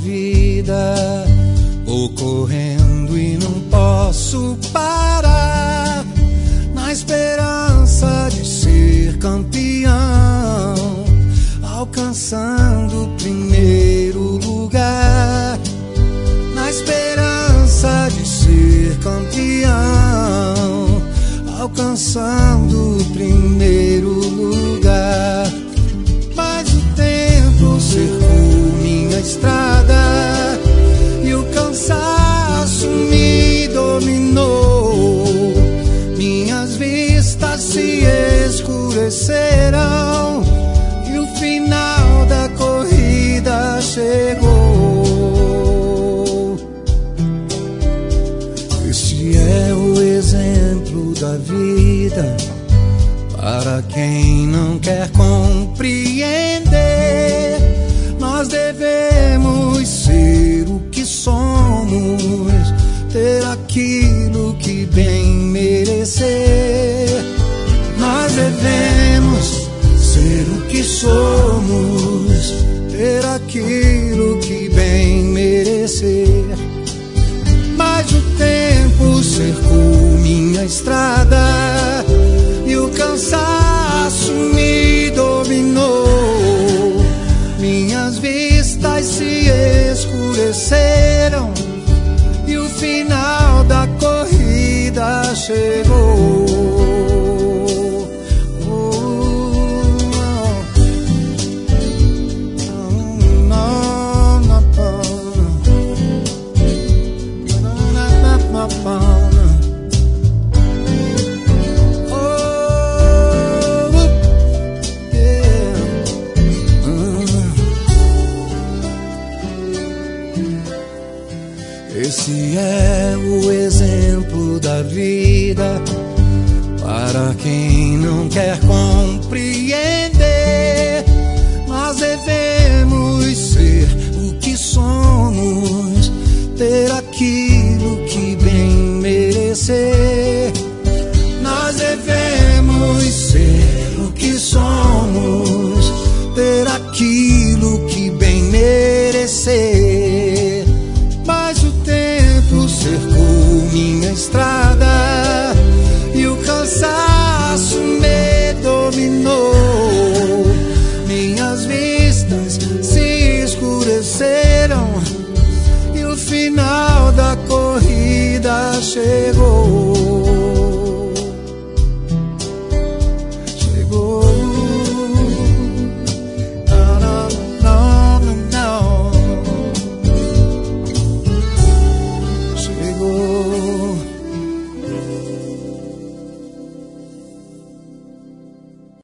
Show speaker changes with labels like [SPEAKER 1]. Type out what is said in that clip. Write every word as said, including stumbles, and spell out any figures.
[SPEAKER 1] vida, vou correndo e não posso parar, na esperança de ser campeão, alcançando o primeiro lugar, na esperança de ser campeão, alcançando o primeiro lugar. Mas o tempo cercou minha estrada e o cansaço me dominou. Minhas vistas se escureceram e o final da corrida chegou. Este é o exemplo da vida para quem não quer compreender. Nós devemos ser o que somos, ter aquilo que bem merecer. Nós devemos ser o que somos, ter aquilo que bem merecer. Mas o tempo cercou minha estrada e o cansaço me dominou. Minhas vistas se escureceram e o final da corrida chegou. Esse é o exemplo da vida para quem não quer compreender. Nós devemos ser o que somos, ter a